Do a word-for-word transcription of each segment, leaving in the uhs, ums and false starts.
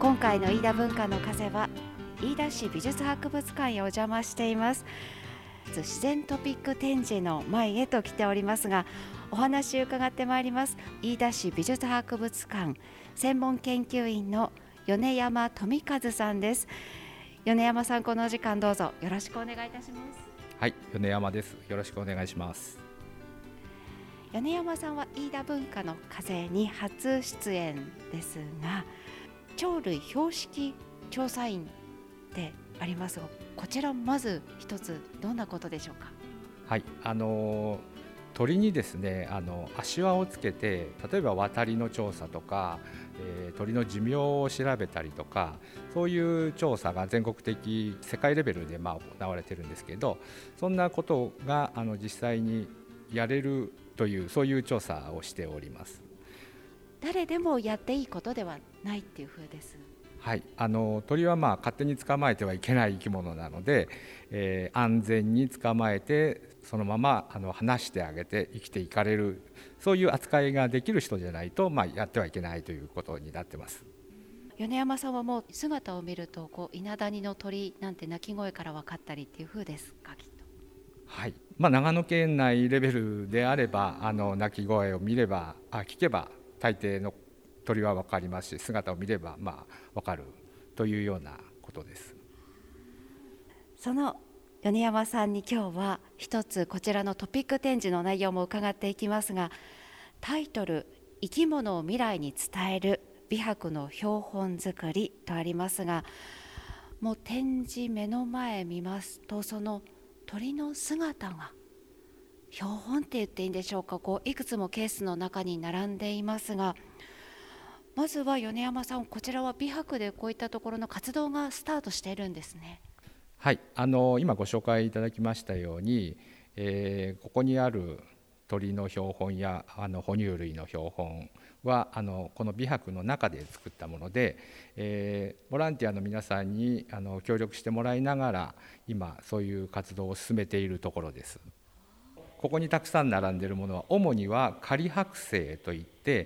今回の飯田文化の風は飯田市美術博物館へお邪魔しています。自然トピック展示の前へと来ておりますが、お話を伺ってまいります。飯田市美術博物館専門研究員の米山富和さんです。米山さん、このお時間どうぞよろしくお願いいたします。 はい、米山です。よろしくお願いします。 米山さんは飯田文化の風に初出演ですが、鳥類標識調査員でありますが、こちらまず一つどんなことでしょうか。 はい、あの鳥にですね、あの足輪をつけて、例えば渡りの調査とか、えー、鳥の寿命を調べたりとか、そういう調査が全国的世界レベルでまあ行われているんですけど、そんなことがあの実際にやれるという、そういう調査をしております。 誰でもやっていいことではないっていう風です。 はい、あの鳥はまあ勝手に捕まえてはいけない生き物なので、えー、安全に捕まえてそのままあの離してあげて生きていかれる、そういう扱いができる人じゃないと、まあ、やってはいけないということになってます。 米山さんはもう姿を見るとこう稲谷の鳥なんて鳴き声から分かったりっていう風ですか、きっと。 はい、まあ、長野県内レベルであれば、あの鳴き声を見ればあ聞けば大抵の鳥は分かりますし、姿を見ればまあ分かるというようなことです。 その米山さんに今日は一つこちらのトピック展示の内容も伺っていきますが、タイトル生き物を未来に伝える美白の標本作りとありますが、もう展示目の前見ますと、その鳥の姿が標本って言っていいんでしょうか、こういくつもケースの中に並んでいますが、まずは米山さん、こちらは美白でこういったところの活動がスタートしているんですね。 はい、あの今ご紹介いただきましたように、えー、ここにある鳥の標本やあの哺乳類の標本はあのこの美白の中で作ったもので、えー、ボランティアの皆さんにあの協力してもらいながら今そういう活動を進めているところです。ここにたくさん並んでいるものは主には仮剥製といって、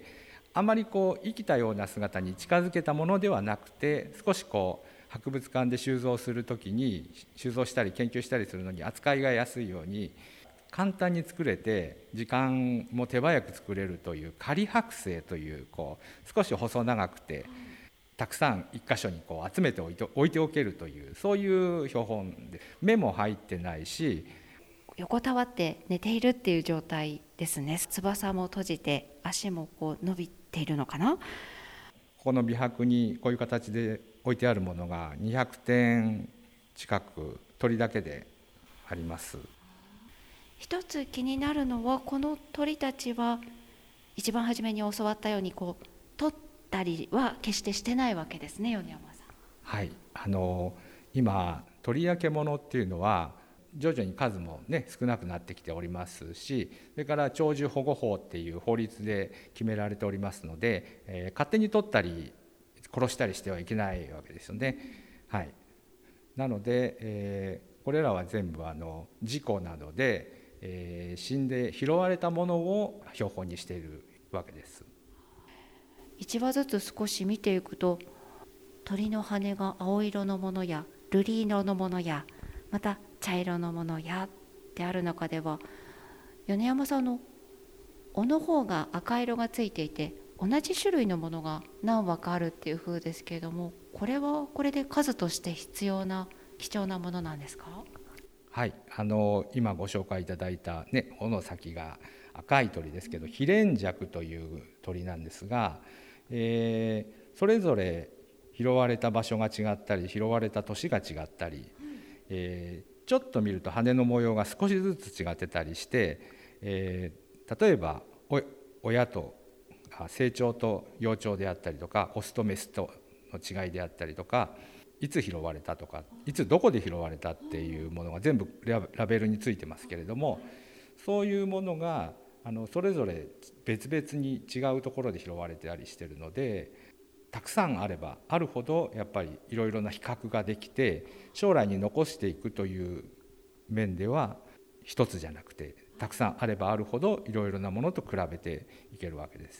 あまりこう生きたような姿に近づけたものではなくて、少しこう博物館で収蔵するときに収蔵したり研究したりするのに扱いが安いように簡単に作れて、時間も手早く作れるという仮剥製という、こう少し細長くてたくさん一箇所にこう集めて置いて、置いておけるという、そういう標本で、目も入ってないし横たわって寝ているっていう状態ですね。翼も閉じて足もこう伸びているのかな。 ここの美白にこういう形で置いてあるものがにひゃくてん近く鳥だけであります。 一つ気になるのは、この鳥たちは一番初めに教わったようにこう取ったりは決してしてないわけですね、米山さん。 はい、あの今鳥や獣っていうのは徐々に数も、ね、少なくなってきておりますし、それから鳥獣保護法っていう法律で決められておりますので、えー、勝手に取ったり殺したりしてはいけないわけですよね。はい、なので、えー、これらは全部あの事故などで、えー、死んで拾われたものを標本にしているわけです。 一羽ずつ少し見ていくと、鳥の羽が青色のものや瑠璃色のものやまた茶色のものやってある中では、米山さんの尾の方が赤色がついていて同じ種類のものが何羽かあるっていう風ですけれども、これはこれで数として必要な貴重なものなんですか。 はい、あの今ご紹介いただいた、ね、尾の先が赤い鳥ですけど、ヒレンジャクという鳥なんですが、えー、それぞれ拾われた場所が違ったり拾われた年が違ったり、えー、ちょっと見ると羽の模様が少しずつ違ってたりして、えー、例えば親と成長と幼鳥であったりとか、オスとメスとの違いであったりとか、いつ拾われたとか、いつどこで拾われたっていうものが全部ラベルについてますけれども、そういうものがあのそれぞれ別々に違うところで拾われたりしているので、たくさんあればあるほどやっぱりいろいろな比較ができて、将来に残していくという面では一つじゃなくて、たくさんあればあるほどいろいろなものと比べていけるわけです。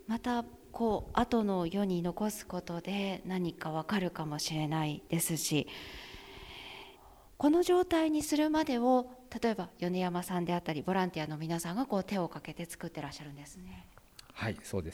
またこう後の世に残すことで何かわかるかもしれないですし、この状態にするまでを例えば米山さんであったりボランティアの皆さんがこう手をかけて作ってらっしゃるんですね。 はい、そうです。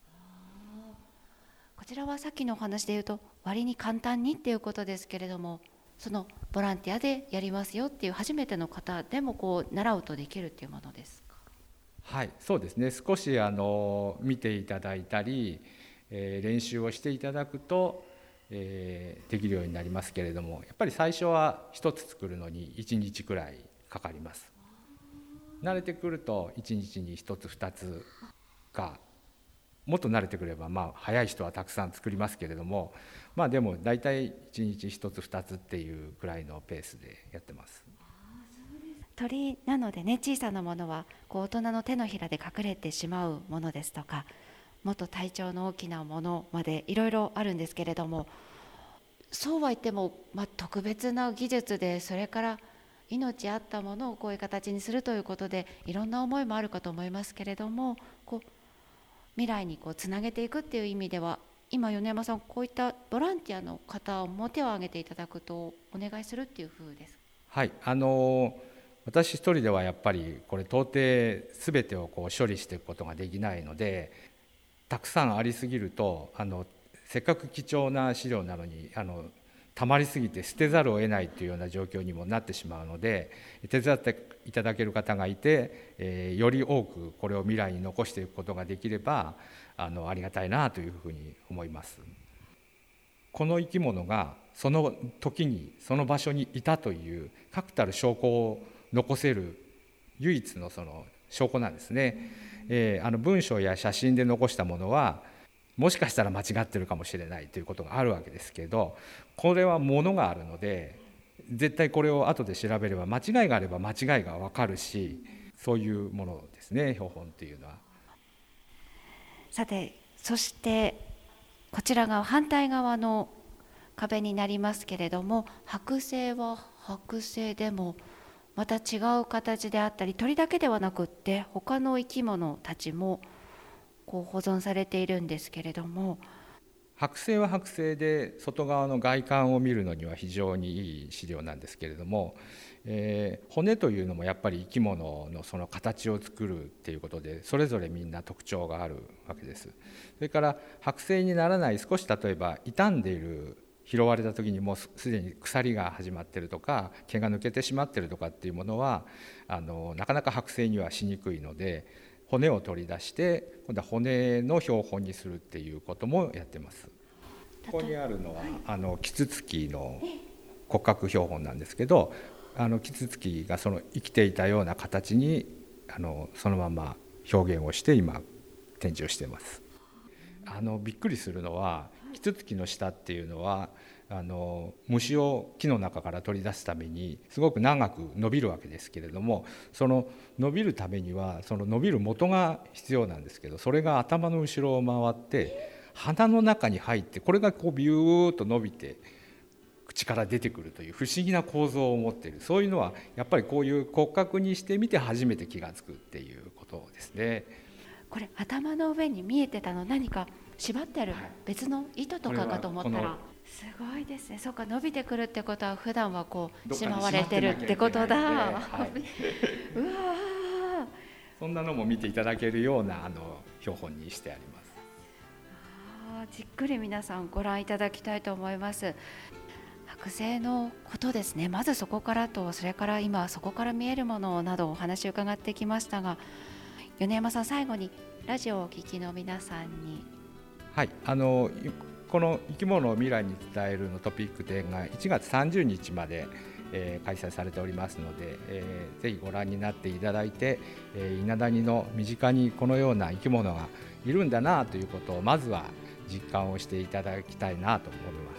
こちらはさっきのお話でいうと割に簡単にっていうことですけれども、そのボランティアでやりますよっていう初めての方でもこう習うとできるっていうものですか？ はい、そうですね。少しあの見ていただいたり、えー練習をしていただくと、えーできるようになりますけれども、やっぱり最初は一つ作るのにいちにちくらいかかります。慣れてくるといちにちにひとつふたつか、もっと慣れてくればまあ早い人はたくさん作りますけれども、まあでも大体いちにちひとつふたつっていうくらいのペースでやってます。 鳥なのでね、小さなものはこう大人の手のひらで隠れてしまうものですとか、もっと体長の大きなものまでいろいろあるんですけれども、そうは言っても、まあ、特別な技術で、それから命あったものをこういう形にするということでいろんな思いもあるかと思いますけれども、こう未来にこうつなげていくっていう意味では、今米山さんこういったボランティアの方も手を挙げていただくとお願いするっていう風ですか？ はい、あの私一人ではやっぱりこれ到底全てをこう処理していくことができないので、たくさんありすぎるとあのせっかく貴重な資料なのにあのたまりすぎて捨てざるを得ないというような状況にもなってしまうので、手伝っていただける方がいて、えーより多くこれを未来に残していくことができればあのありがたいなというふうに思います。この生き物がその時にその場所にいたという確たる証拠を残せる唯一のその証拠なんですね。えー、あの文章や写真で残したものはもしかしたら間違ってるかもしれないということがあるわけですけど、これはものがあるので絶対これを後で調べれば間違いがあれば間違いが分かるし、そういうものですね、標本というのは。 さて、そしてこちらが反対側の壁になりますけれども、剥製は剥製でもまた違う形であったり、鳥だけではなくって他の生き物たちもこう保存されているんですけれども、 剥製は剥製で外側の外観を見るのには非常にいい資料なんですけれども、えー、骨というのもやっぱり生き物のその形を作るっていうことでそれぞれみんな特徴があるわけです。それから剥製にならない少し例えば傷んでいる、拾われた時にもうすでに鎖が始まっているとか毛が抜けてしまっているとかっていうものはあのなかなか剥製にはしにくいので、骨を取り出して今度は骨の標本にするっていうこともやってます。ここにあるのは、はい、あのキツツキの骨格標本なんですけど、あのキツツキがその生きていたような形にあのそのまま表現をして今展示をしています。あのびっくりするのはキツツキの舌っていうのはあの虫を木の中から取り出すためにすごく長く伸びるわけですけれども、その伸びるためにはその伸びる元が必要なんですけど、それが頭の後ろを回って鼻の中に入って、これがこうビューッと伸びて口から出てくるという不思議な構造を持っている。そういうのはやっぱりこういう骨格にしてみて初めて気がつくっていうことですね。 これ頭の上に見えてたの何か縛ってある別の糸とかかと思ったら、すごいですね。そうか、伸びてくるってことは普段はこうしまわれてるってことだ。はい、うわそんなのも見ていただけるようなあの標本にしてあります。 あ、じっくり皆さんご覧いただきたいと思います。剥製のことですね。まずそこからと、それから今そこから見えるものなどお話を伺ってきましたが、米山さん、最後にラジオをお聞きの皆さんに。 はい、あのこの生き物を未来に伝えるのトピック展がいちがつさんじゅうにちまで、えー、開催されておりますので、えー、ぜひご覧になっていただいて、えー、伊那谷の身近にこのような生き物がいるんだなということをまずは実感をしていただきたいなと思います。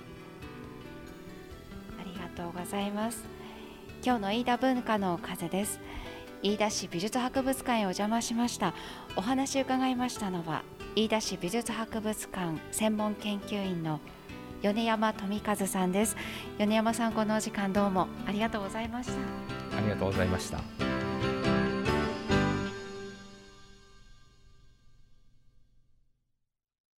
ありがとうございます。今日の飯田文化の風です。飯田市美術博物館へお邪魔しました。お話を伺いましたのは飯田市美術博物館専門研究員の米山富和さんです。米山さん、このお時間どうもありがとうございました。 ありがとうございました。